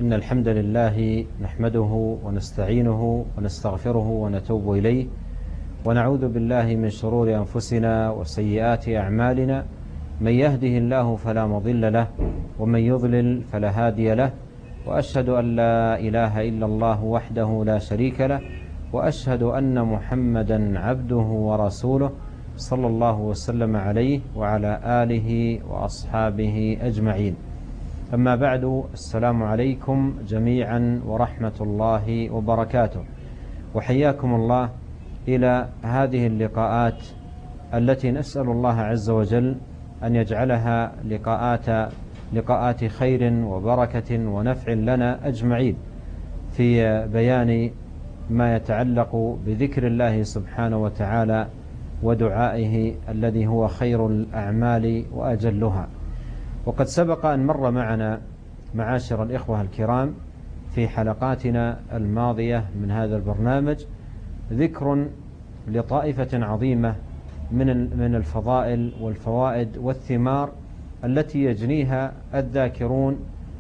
إن الحمد لله نحمده ونستعينه ونستغفره ونتوب إليه، ونعوذ بالله من شرور أنفسنا وسيئات أعمالنا. من يهده الله فلا مضل له، ومن يضلل فلا هادي له، وأشهد أن لا إله إلا الله وحده لا شريك له، وأشهد أن محمدا عبده ورسوله صلى الله وسلم عليه وعلى آله وأصحابه أجمعين. أما بعد، السلام عليكم جميعا ورحمة الله وبركاته، وحياكم الله إلى هذه اللقاءات التي نسأل الله عز وجل أن يجعلها لقاءات خير وبركة ونفع لنا أجمعين في بيان ما يتعلق بذكر الله سبحانه وتعالى ودعائه الذي هو خير الأعمال وأجلها. وقد سبق أن مر معنا معاشر الإخوة الكرام في حلقاتنا الماضية من هذا البرنامج ذكر لطائفة عظيمة من الفضائل والفوائد والثمار التي يجنيها الذاكرون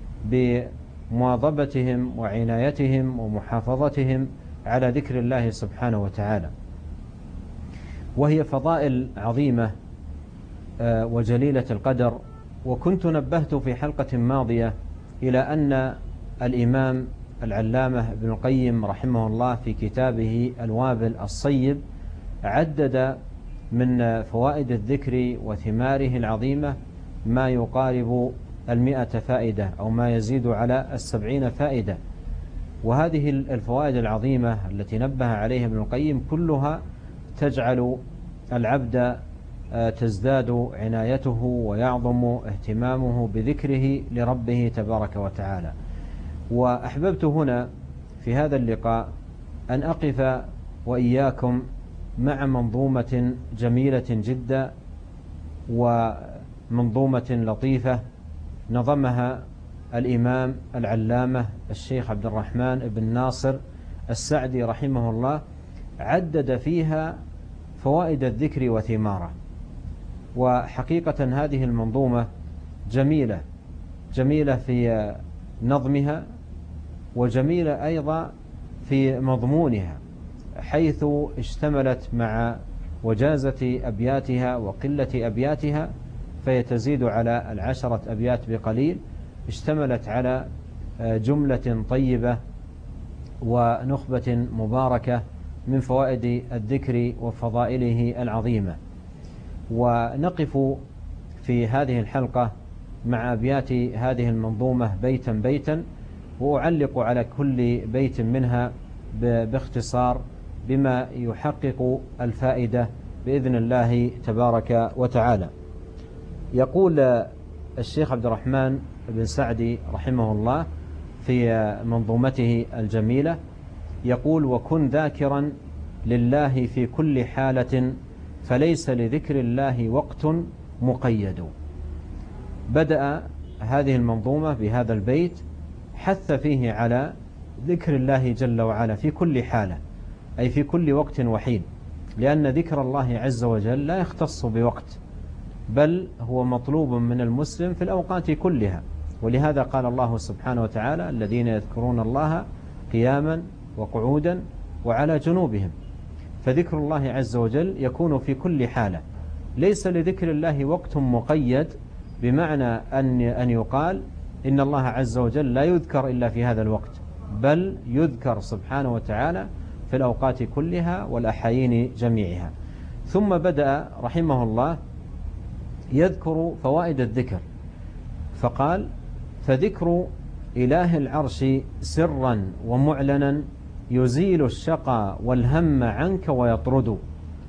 بمواظبتهم وعنايتهم ومحافظتهم على ذكر الله سبحانه وتعالى، وهي فضائل عظيمة وجليلة القدر. وكنت نبهت في حلقة ماضية إلى أن الإمام العلامة ابن القيم رحمه الله في كتابه الوابل الصيب عدد من فوائد الذكر وثماره العظيمة ما يقارب 100 فائدة أو ما يزيد على 70 فائدة. وهذه الفوائد العظيمة التي نبه عليها ابن القيم كلها تجعل العبد تزداد عنايته ويعظم اهتمامه بذكره لربه تبارك وتعالى. وأحببت هنا في هذا اللقاء أن أقف وإياكم مع منظومة جميلة جدا ومنظومة لطيفة نظمها الإمام العلامة الشيخ عبد الرحمن بن ناصر السعدي رحمه الله، عدد فيها فوائد الذكر وثماره. وحقيقة هذه المنظومة جميلة في نظمها، وجميلة أيضا في مضمونها، حيث اشتملت مع وجازة أبياتها وقلة أبياتها، فيتزيد على 10 أبيات بقليل، اشتملت على جملة طيبة ونخبة مباركة من فوائد الذكر وفضائله العظيمة. ونقف في هذه الحلقة مع أبيات هذه المنظومة بيتا بيتا، وأعلق على كل بيت منها باختصار بما يحقق الفائدة بإذن الله تبارك وتعالى. يقول الشيخ عبد الرحمن بن سعدي رحمه الله في منظومته الجميلة، يقول: وكن ذاكرا لله في كل حالة، فليس لذكر الله وقت مقيد. بدأ هذه المنظومة بهذا البيت حث فيه على ذكر الله جل وعلا في كل حالة، أي في كل وقت وحين، لأن ذكر الله عز وجل لا يختص بوقت، بل هو مطلوب من المسلم في الأوقات كلها. ولهذا قال الله سبحانه وتعالى: الذين يذكرون الله قياما وقعودا وعلى جنوبهم. فذكر الله عز وجل يكون في كل حالة، ليس لذكر الله وقت مقيد، بمعنى أن يقال إن الله عز وجل لا يذكر إلا في هذا الوقت، بل يذكر سبحانه وتعالى في الأوقات كلها والأحايين جميعها. ثم بدأ رحمه الله يذكر فوائد الذكر، فقال: فذكر إله العرش سرا ومعلنا يزيل الشقى والهم عنك ويطرد.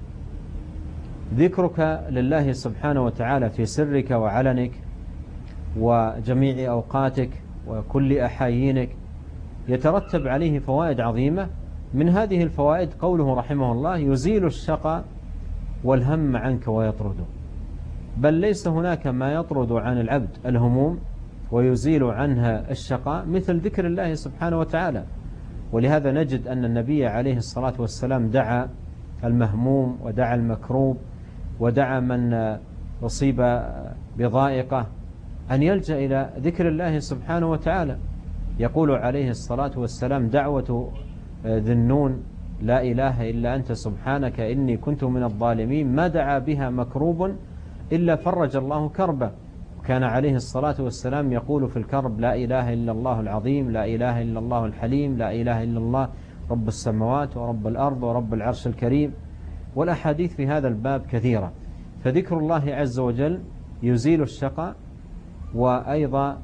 ذكرك لله سبحانه وتعالى في سرك وعلنك وجميع أوقاتك وكل أحايينك يترتب عليه فوائد عظيمة. من هذه الفوائد قوله رحمه الله: يزيل الشقى والهم عنك ويطرد. بل ليس هناك ما يطرد عن العبد الهموم ويزيل عنها الشقاء مثل ذكر الله سبحانه وتعالى. ولهذا نجد أن النبي عليه الصلاة والسلام دعا المهموم ودعا المكروب ودعا من أصيب بضائقة أن يلجأ إلى ذكر الله سبحانه وتعالى. يقول عليه الصلاة والسلام: دعوة ذي النون لا إله إلا أنت سبحانك إني كنت من الظالمين ما دعا بها مكروب إلا فرج الله كربه. وكان عليه الصلاة والسلام يقول في الكرب: لا إله إلا الله العظيم، لا إله إلا الله الحليم، لا إله إلا الله رب السماوات ورب الأرض ورب العرش الكريم. والأحاديث في هذا الباب كثيرة. فذكر الله عز وجل يزيل الشقاء، وأيضا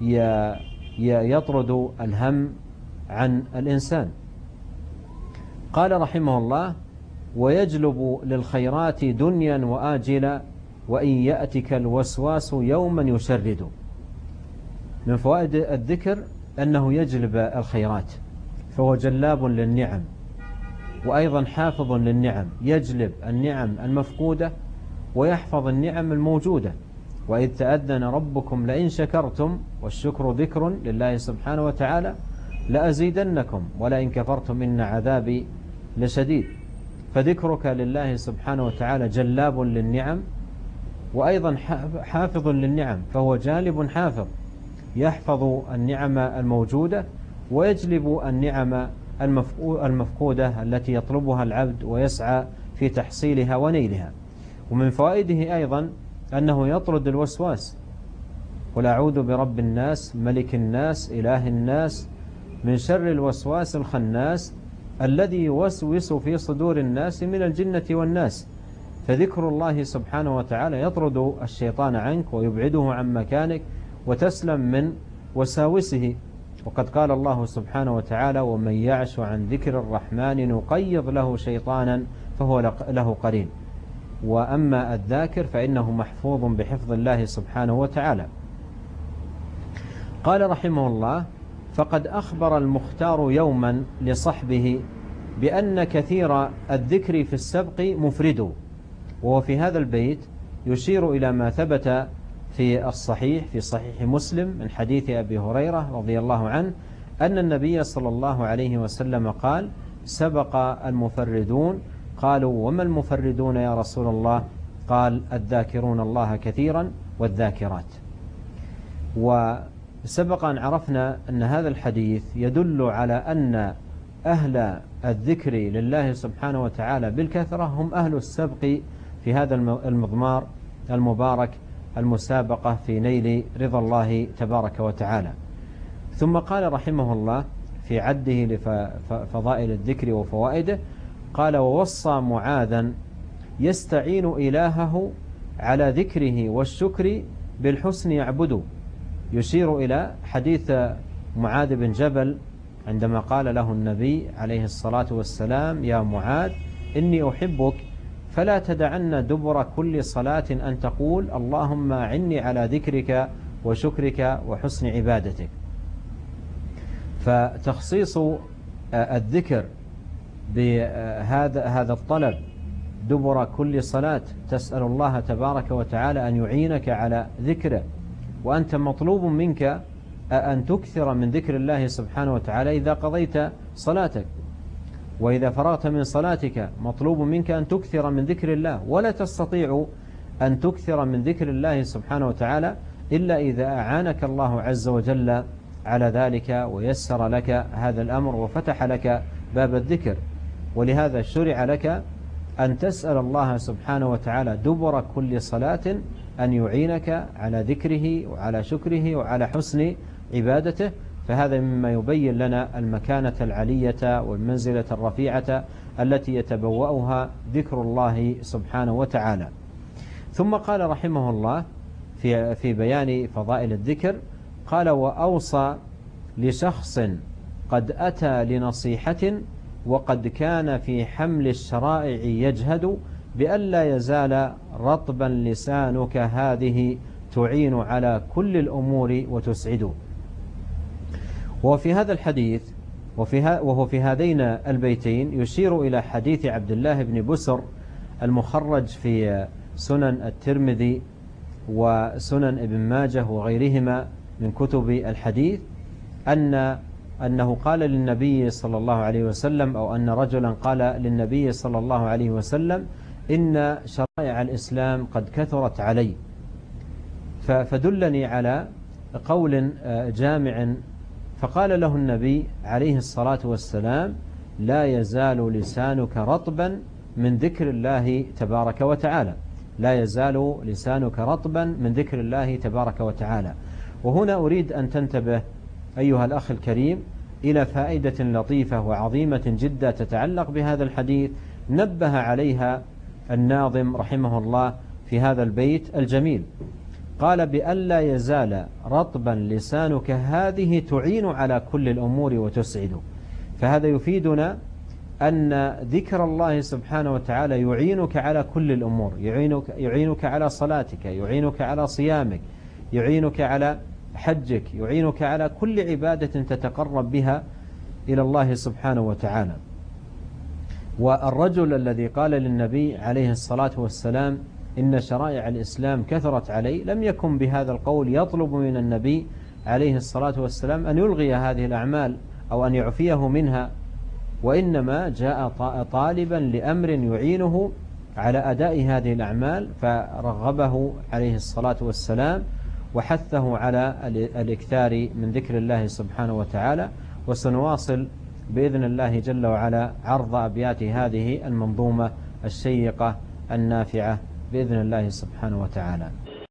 يطرد الهم عن الإنسان. قال رحمه الله: ويجلب للخيرات دنيا وآجلا وإن يأتك الوسواس يوما يشرد. من فوائد الذكر أنه يجلب الخيرات، فهو جلاب للنعم وأيضا حافظ للنعم، يجلب النعم المفقودة ويحفظ النعم الموجودة. وإذ تأذن ربكم لئن شكرتم، والشكر ذكر لله سبحانه وتعالى، لأزيدنكم ولئن كفرتم إن عذابي لشديد. فذكرك لله سبحانه وتعالى جلاب للنعم وأيضا حافظ للنعم، فهو جالب حافظ يحفظ النعم الموجودة ويجلب النعم المفقودة التي يطلبها العبد ويسعى في تحصيلها ونيلها. ومن فوائده أيضا أنه يطرد الوسواس: قل أعوذ برب الناس ملك الناس إله الناس من شر الوسواس الخناس الذي يوسوس في صدور الناس من الجنة والناس. فذكر الله سبحانه وتعالى يطرد الشيطان عنك ويبعده عن مكانك وتسلم من وساوسه. وقد قال الله سبحانه وتعالى: ومن يعش عن ذكر الرحمن نقيض له شيطانا فهو له قرين. وأما الذاكر فإنه محفوظ بحفظ الله سبحانه وتعالى. قال رحمه الله: فقد أخبر المختار يوما لصحبه بأن كثير الذكر في السبق مفرد. وهو في هذا البيت يشير إلى ما ثبت في الصحيح في صحيح مسلم من حديث أبي هريرة رضي الله عنه أن النبي صلى الله عليه وسلم قال: سبق المفردون. قالوا: وما المفردون يا رسول الله؟ قال: الذاكرون الله كثيرا والذاكرات. وسبق أن عرفنا أن هذا الحديث يدل على أن أهل الذكر لله سبحانه وتعالى بالكثرة هم أهل السبق في هذا المضمار المبارك، المسابقة في نيل رضا الله تبارك وتعالى. ثم قال رحمه الله في عده لفضائل الذكر وفوائده، قال: ووصى معاذا يستعين إلهه على ذكره والشكر بالحسن يعبده. يشير إلى حديث معاذ بن جبل عندما قال له النبي عليه الصلاة والسلام: يا معاذ إني أحبك فلا تدعن دبر كل صلاة أن تقول اللهم أعني على ذكرك وشكرك وحسن عبادتك. فتخصيص الذكر بهذا الطلب دبر كل صلاة، تسأل الله تبارك وتعالى أن يعينك على ذكره، وأنت مطلوب منك أن تكثر من ذكر الله سبحانه وتعالى إذا قضيت صلاتك، وإذا فرغت من صلاتك مطلوب منك أن تكثر من ذكر الله. ولا تستطيع أن تكثر من ذكر الله سبحانه وتعالى إلا إذا أعانك الله عز وجل على ذلك ويسر لك هذا الأمر وفتح لك باب الذكر. ولهذا شرع لك أن تسأل الله سبحانه وتعالى دبر كل صلاة أن يعينك على ذكره وعلى شكره وعلى حسن عبادته. فهذا مما يبين لنا المكانة العلية والمنزلة الرفيعة التي يتبوأها ذكر الله سبحانه وتعالى. ثم قال رحمه الله في بيان فضائل الذكر، قال: وأوصى لشخص قد أتى لنصيحة وقد كان في حمل الشرائع يجهد بألا يزال رطبا لسانك هذه تعين على كل الأمور وتسعد. وفي هذا الحديث وهو في هذين البيتين يشير إلى حديث عبد الله بن بسر المخرج في سنن الترمذي وسنن ابن ماجه وغيرهما من كتب الحديث أنه قال للنبي صلى الله عليه وسلم، أو أن رجلا قال للنبي صلى الله عليه وسلم: إن شرائع الإسلام قد كثرت علي، فدلني على قول جامع فقال له النبي عليه الصلاة والسلام: لا يزال لسانك رطبا من ذكر الله تبارك وتعالى. لا يزال لسانك رطبا من ذكر الله تبارك وتعالى. وهنا أريد أن تنتبه أيها الأخ الكريم إلى فائدة لطيفة وعظيمة جدا تتعلق بهذا الحديث، نبه عليها الناظم رحمه الله في هذا البيت الجميل. قال: بألا يزال رطبا لسانك هذه تعين على كل الأمور وتسعد. فهذا يفيدنا أن ذكر الله سبحانه وتعالى يعينك على كل الأمور، يعينك على صلاتك، يعينك على صيامك، يعينك على حجك، يعينك على كل عبادة تتقرب بها إلى الله سبحانه وتعالى. والرجل الذي قال للنبي عليه الصلاة والسلام: إن شرائع الإسلام كثرت علي، لم يكن بهذا القول يطلب من النبي عليه الصلاة والسلام أن يلغي هذه الأعمال أو أن يعفيه منها، وإنما جاء طالبا لأمر يعينه على أداء هذه الأعمال، فرغبه عليه الصلاة والسلام وحثه على الإكثار من ذكر الله سبحانه وتعالى. وسنواصل بإذن الله جل وعلا عرض أبيات هذه المنظومة الشيقة النافعة بإذن الله سبحانه وتعالى.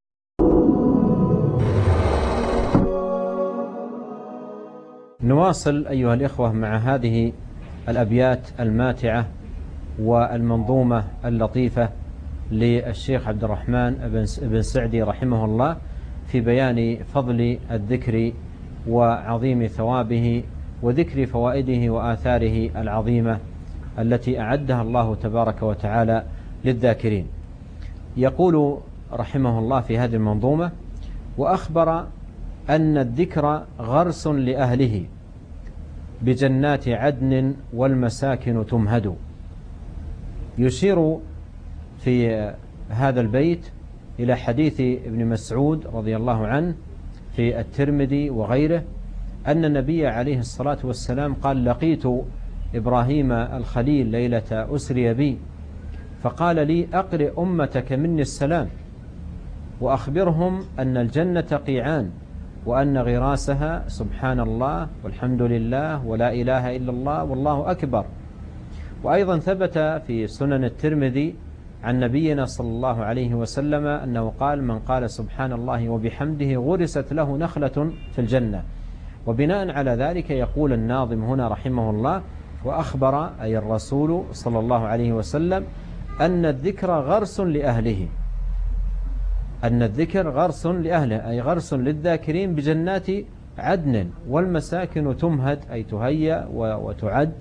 نواصل أيها الإخوة مع هذه الأبيات الماتعة والمنظومة اللطيفة للشيخ عبد الرحمن بن سعدي رحمه الله في بيان فضل الذكر وعظيم ثوابه وذكر فوائده وآثاره العظيمة التي أعدها الله تبارك وتعالى للذاكرين. يقول رحمه الله في هذه المنظومة: وأخبر أن الذكر غرس لأهله بجنات عدن والمساكن تمهد. يشير في هذا البيت إلى حديث ابن مسعود رضي الله عنه في الترمذي وغيره أن النبي عليه الصلاة والسلام قال: لقيت إبراهيم الخليل ليلة أسري بي فقال لي: أقرئ أمتك مني السلام وأخبرهم أن الجنة قيعان وأن غراسها سبحان الله والحمد لله ولا إله إلا الله والله أكبر. وأيضا ثبت في سنن الترمذي عن نبينا صلى الله عليه وسلم أنه قال: من قال سبحان الله وبحمده غرست له نخلة في الجنة. وبناء على ذلك يقول الناظم هنا رحمه الله: وأخبر أي الرسول صلى الله عليه وسلم أن الذكر غرس لأهله، أن الذكر غرس لأهله أي غرس للذاكرين بجنات عدن والمساكن تمهد أي تهيأ وتعد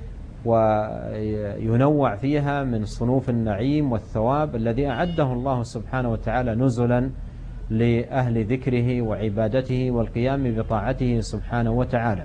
وينوع فيها من صنوف النعيم والثواب الذي أعده الله سبحانه وتعالى نزلا لأهل ذكره وعبادته والقيام بطاعته سبحانه وتعالى.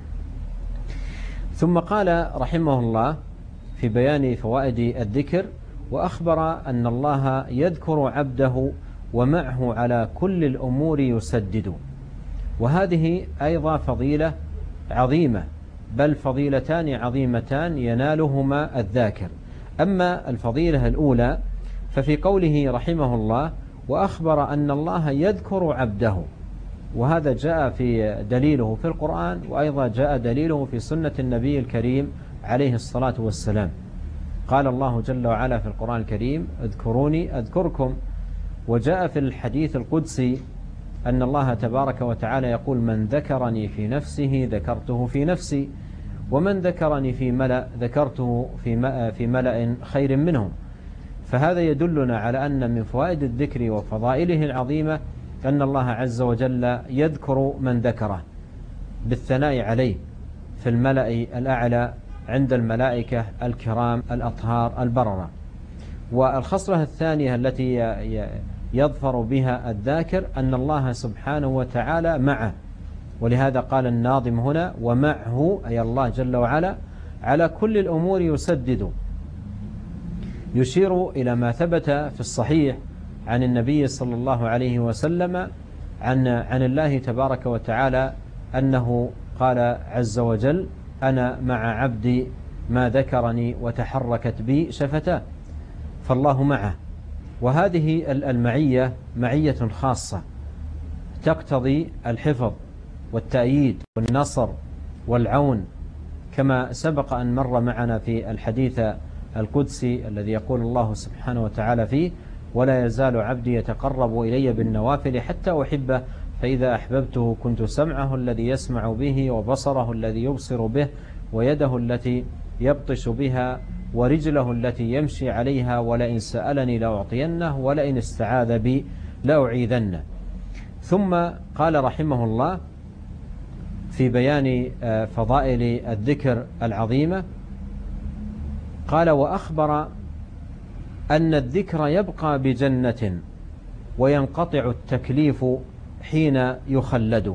ثم قال رحمه الله في بيان فوائد الذكر: وأخبر أن الله يذكر عبده ومعه على كل الأمور يسدد. وهذه أيضا فضيلة عظيمة، بل فضيلتان عظيمتان ينالهما الذاكر. أما الفضيلة الأولى ففي قوله رحمه الله: وأخبر أن الله يذكر عبده، وهذا جاء في دليله في القرآن، وأيضا جاء دليله في سنة النبي الكريم عليه الصلاة والسلام. قال الله جل وعلا في القرآن الكريم: اذكروني أذكركم. وجاء في الحديث القدسي أن الله تبارك وتعالى يقول: من ذكرني في نفسه ذكرته في نفسي، ومن ذكرني في ملأ ذكرته في ملأ خير منهم. فهذا يدلنا على أن من فوائد الذكر وفضائله العظيمة أن الله عز وجل يذكر من ذكره بالثناء عليه في الملأ الأعلى عند الملائكة الكرام الأطهار البررة. والخصلة الثانية التي يظفر بها الذاكر أن الله سبحانه وتعالى معه، ولهذا قال الناظم هنا: ومعه أي الله جل وعلا على كل الأمور يسدد. يشير إلى ما ثبت في الصحيح عن النبي صلى الله عليه وسلم عن الله تبارك وتعالى أنه قال عز وجل: أنا مع عبدي ما ذكرني وتحركت بي شفتاه. فالله معه، وهذه المعية معية خاصة تقتضي الحفظ والتأييد والنصر والعون، كما سبق أن مر معنا في الحديث القدسي الذي يقول الله سبحانه وتعالى فيه: ولا يزال عبدي يتقرب إلي بالنوافل حتى أحبه، فإذا أحببته كنت سمعه الذي يسمع به، وبصره الذي يبصر به، ويده التي يبطش بها، ورجله التي يمشي عليها، ولئن سألني لأعطينه، ولئن استعاذ بي لأعيذنه. ثم قال رحمه الله في بيان فضائل الذكر العظيمة، قال: وأخبر أن الذكر يبقى بجنة وينقطع التكليف حين يخلد.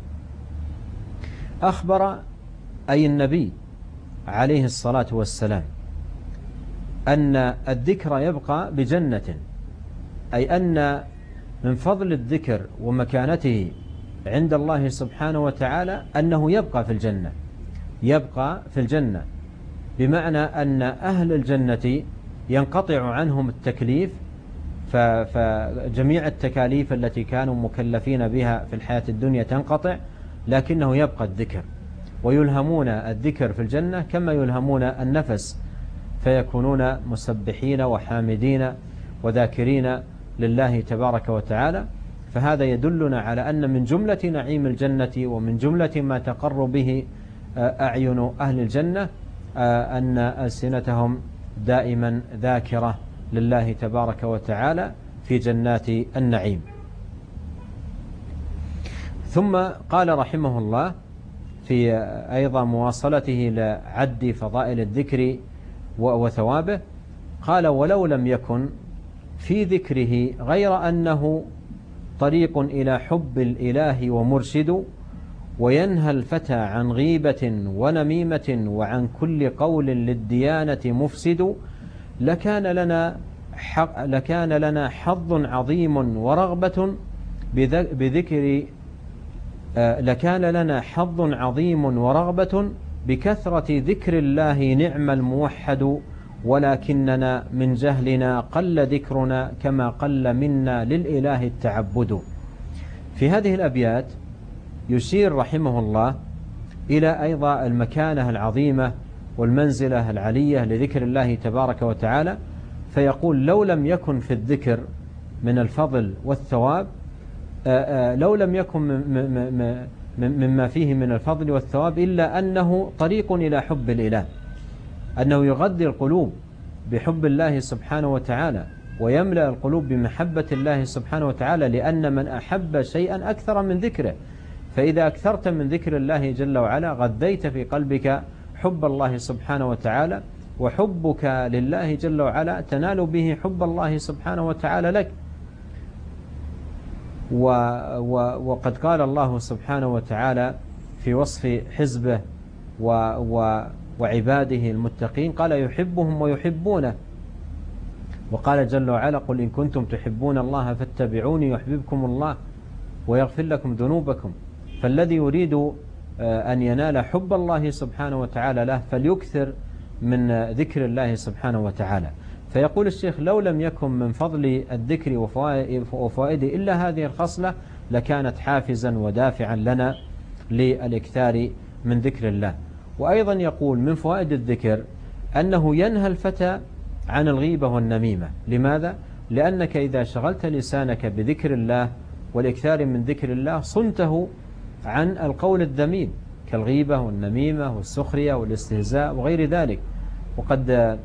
أخبر أي النبي عليه الصلاة والسلام أن الذكر يبقى بجنة، أي أن من فضل الذكر ومكانته عند الله سبحانه وتعالى أنه يبقى في الجنة، يبقى في الجنة، بمعنى أن أهل الجنة ينقطع عنهم التكليف، فجميع التكاليف التي كانوا مكلفين بها في الحياة الدنيا تنقطع، لكنه يبقى الذكر، ويلهمون الذكر في الجنة كما يلهمون النفس، فيكونون مسبحين وحامدين وذاكرين لله تبارك وتعالى. فهذا يدلنا على أن من جملة نعيم الجنة ومن جملة ما تقر به أعين أهل الجنة أن ألسنتهم دائما ذاكرة لله تبارك وتعالى في جنات النعيم. ثم قال رحمه الله في أيضا مواصلته لعد فضائل الذكر وثوابه، قال: ولو لم يكن في ذكره غير أنه طريق إلى حب الإله ومرشد، وينهى الفتى عن غيبة ونميمة، وعن كل قول للديانة مفسد، لكان لنا حظ عظيم ورغبة بذكر لكان لنا حظ عظيم ورغبة بكثرة ذكر الله نعم الموحد، ولكننا من جهلنا قل ذكرنا كما قل منا للإله التعبد. في هذه الأبيات يشير رحمه الله إلى أيضا المكانة العظيمة والمنزلة العلية لذكر الله تبارك وتعالى، فيقول: لو لم يكن في الذكر من الفضل والثواب، لو لم يكن مما فيه من الفضل والثواب إلا أنه طريق إلى حب الإله، أنه يغذي القلوب بحب الله سبحانه وتعالى، ويملأ القلوب بمحبة الله سبحانه وتعالى، لأن من أحب شيئا أكثر من ذكره، فإذا أكثرت من ذكر الله جل وعلا غذيت في قلبك حب الله سبحانه وتعالى، وحبك لله جل وعلا تنال به حب الله سبحانه وتعالى لك. وقد قال الله سبحانه وتعالى في وصف حزبه وعباده المتقين، قال: يحبهم ويحبونه. وقال جل وعلا: قل إن كنتم تحبون الله فاتبعوني يحببكم الله ويغفر لكم ذنوبكم. فالذي يريد أن ينال حب الله سبحانه وتعالى له فليكثر من ذكر الله سبحانه وتعالى. فيقول الشيخ: لو لم يكن من فضل الذكر وفوائده إلا هذه الخصلة لكانت حافزا ودافعا لنا للإكثار من ذكر الله. وأيضا يقول: من فوائد الذكر أنه ينهى الفتى عن الغيبة والنميمة. لماذا؟ لأنك إذا شغلت لسانك بذكر الله والإكثار من ذكر الله صنته عن القول الذميم كالغيبة والنميمة والسخرية والاستهزاء وغير ذلك. وقد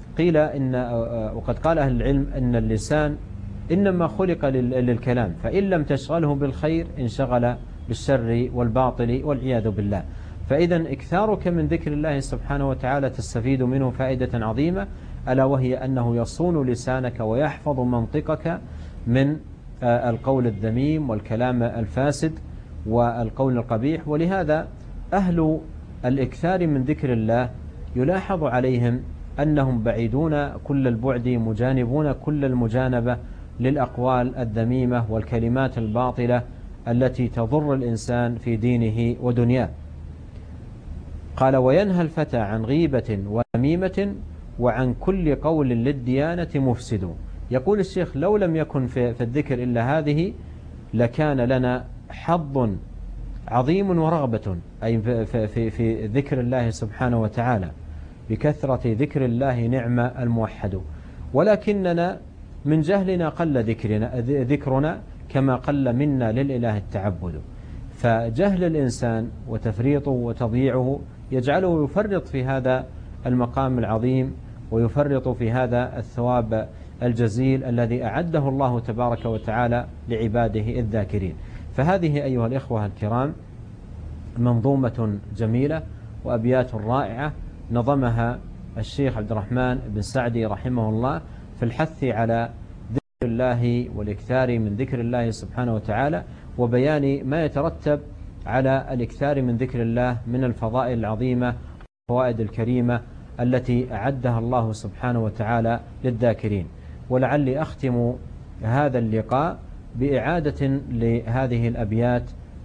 قال أهل العلم أن اللسان إنما خلق للكلام، فإن لم تشغله بالخير انشغل بالشر والباطل والعياذ بالله. فإذا إكثارك من ذكر الله سبحانه وتعالى تستفيد منه فائدة عظيمة، ألا وهي أنه يصون لسانك ويحفظ منطقك من القول الذميم والكلام الفاسد والقول القبيح. ولهذا أهل الإكثار من ذكر الله يلاحظ عليهم أنهم بعيدون كل البعد مجانبون كل المجانبة للأقوال الذميمة والكلمات الباطلة التي تضر الإنسان في دينه ودنياه. قال: وينهى الفتى عن غيبة ونميمة وعن كل قول للديانة مفسد. يقول الشيخ: لو لم يكن في الذكر إلا هذه لكان لنا حظ عظيم ورغبة، أي في ذكر الله سبحانه وتعالى، بكثرة ذكر الله نعم الموحد. ولكننا من جهلنا قل ذكرنا كما قل منا للإله التعبد. فجهل الإنسان وتفريطه وتضييعه يجعله يفرط في هذا المقام العظيم، ويفرط في هذا الثواب الجزيل الذي أعده الله تبارك وتعالى لعباده الذاكرين. فهذه أيها الإخوة الكرام منظومة جميلة وأبيات رائعة نظمها الشيخ عبد الرحمن بن سعدي رحمه الله في الحث على ذكر الله والإكثار من ذكر الله سبحانه وتعالى، وبيان ما يترتب على الإكثار من ذكر الله من الفضائل العظيمة والفوائد الكريمة التي أعدها الله سبحانه وتعالى للذاكرين. ولعلي أختم هذا بإعادة لهذه الأبيات،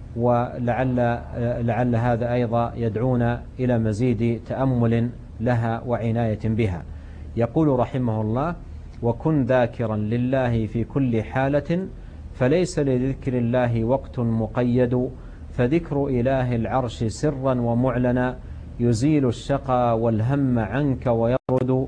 ولعل هذا أيضا يدعونا إلى مزيد تأمل لها وعناية بها. يقول رحمه الله: وكن ذاكرا لله في كل حالة، فليس لذكر الله وقت مقيد، فذكر إله العرش سرا ومعلنا يزيل الشقى والهم عنك ويطرد،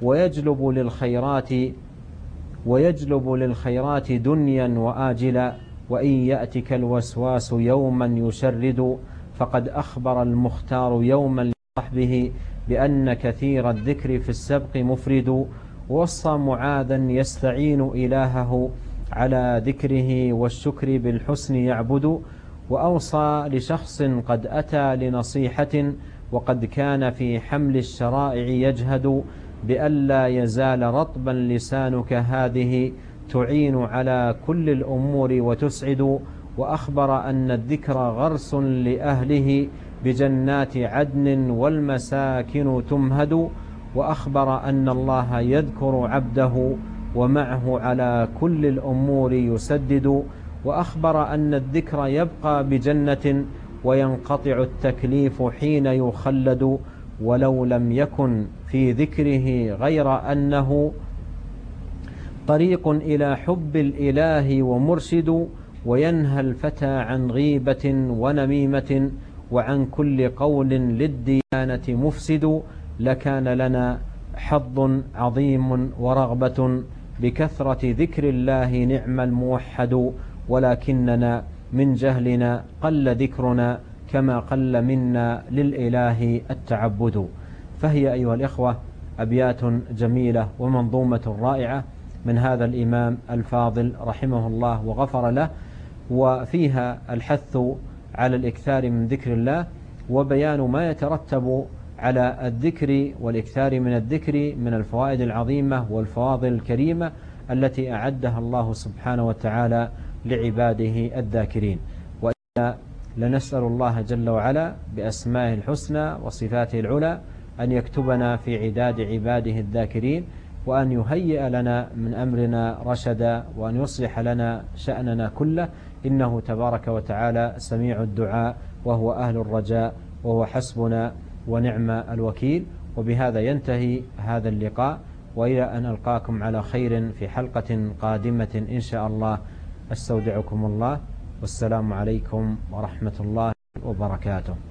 ويجلب للخيرات دنيا وآجلا، وإن يأتك الوسواس يوما يشرد، فقد أخبر المختار يوما لصحبه بأن كثير الذكر في السبق مفرد، ووصى معاذا يستعين إلهه على ذكره والشكر بالحسن يعبد، وأوصى لشخص قد أتى لنصيحة وقد كان في حمل الشرائع يجهد، بألا يزال رطبا لسانك هذه تعين على كل الأمور وتسعد، وأخبر أن الذكر غرس لأهله بجنات عدن والمساكن تمهد، وأخبر أن الله يذكر عبده ومعه على كل الأمور يسدد، وأخبر أن الذكر يبقى بجنة وينقطع التكليف حين يخلد، ولو لم يكن في ذكره غير أنه طريق إلى حب الإله ومرشد، وينهى الفتى عن غيبة ونميمة وعن كل قول للديانة مفسد، لكان لنا حظ عظيم ورغبة بكثرة ذكر الله نعم الموحد، ولكننا من جهلنا قل ذكرنا كما قل منا للإله التعبد. فهي أيها الإخوة أبيات جميلة ومنظومة رائعة من هذا الإمام الفاضل رحمه الله وغفر له، وفيها الحث على الإكثار من ذكر الله، وبيان ما يترتب على الذكر والإكثار من الذكر من الفوائد العظيمة والفواضل الكريمة التي أعدها الله سبحانه وتعالى لعباده الذاكرين. وإنا لنسأل الله جل وعلا بأسمائه الحسنى وصفاته العلى أن يكتبنا في عداد عباده الذاكرين، وأن يهيئ لنا من أمرنا رشدا، وأن يصلح لنا شأننا كله، إنه تبارك وتعالى سميع الدعاء وهو أهل الرجاء وهو حسبنا ونعم الوكيل. وبهذا ينتهي هذا اللقاء، وإلى أن ألقاكم على خير في حلقة قادمة إن شاء الله، أستودعكم الله، والسلام عليكم ورحمة الله وبركاته.